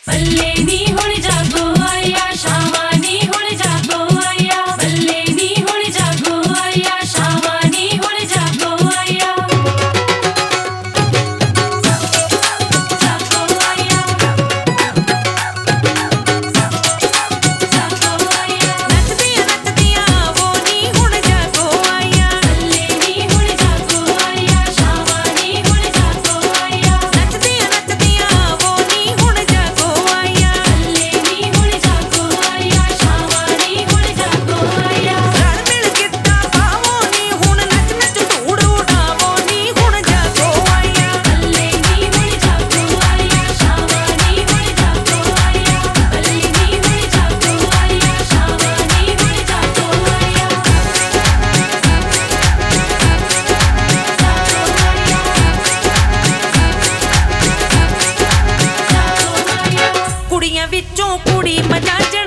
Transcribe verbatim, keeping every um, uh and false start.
ਬੱਲੇ ਨੀ ਹੁਣ ਜਾਗੋ ਆਇਆ ਸ਼ਾਮਾਂ ਨੀ ਹੁਣ ਜਾਗੋ ਆਇਆ ਬੱਲੇ ਨੀ ਹੁਣ ਜਾਗੋ ਆਇਆ ਸ਼ਾਮਾਂ ਨੀ ਹੁਣ ਜਾਗੋ ਆਇਆ ਜਾਗੋ ਆਇਆ ਜਾਗੋ ਆਇਆ ਨੱਚਦੀਆਂ ਨੱਚਦੀਆਂ ਵੋ ਨੀ ਹੁਣ ਜਾਗੋ ਆਇਆ ਬੱਲੇ ਨੀ ਹੁਣ ਜਾਗੋ ਆਇਆ ਸ਼ਾਮਾਂ ਨੀ ਹੁਣ ਜਾਗੋ ਆਇਆ ਨੱਚਦੀਆਂ ਨੱਚਦੀਆਂ ਵੋ ਨੀ ਹੁਣ ਜਾਗੋ ਆਇਆ ਬੱਲੇ ਨੀ ਹੁਣ ਜਾਗੋ ਆਇਆ ਸ਼ਾਮਾਂ ਨੀ ਹੁਣ ਜਾਗੋ ਆਇਆ ਰਲ ਮਿਲ ਗਿੱਧਾ ਪਾਵੋ ਨੀ ਹੁਣ ਨੱਚ ਨੱਚ ਧੂੜ ਉਡਾਵੋ ਨੀ ਹੁਣ ਜਾਗੋ ਆਇਆ ਬੱਲੇ ਨੀ ਹੁਣ ਜਾਗੋ ਆਇਆ ਸ਼ਾਮਾਂ ਨੀ ਹੁਣ ਜਾਗੋ ਆਇਆ ਬੱਲੇ ਨੀ ਹੁਣ ਜਾਗੋ ਆਇਆ ਸ਼ਾਮਾਂ ਨੀ ਹੁਣ ਜਾਗੋ ਆਇਆ ਕੁੜੀਆਂ ਵਿੱਚੋਂ ਕੁੜੀ ਮਜਾ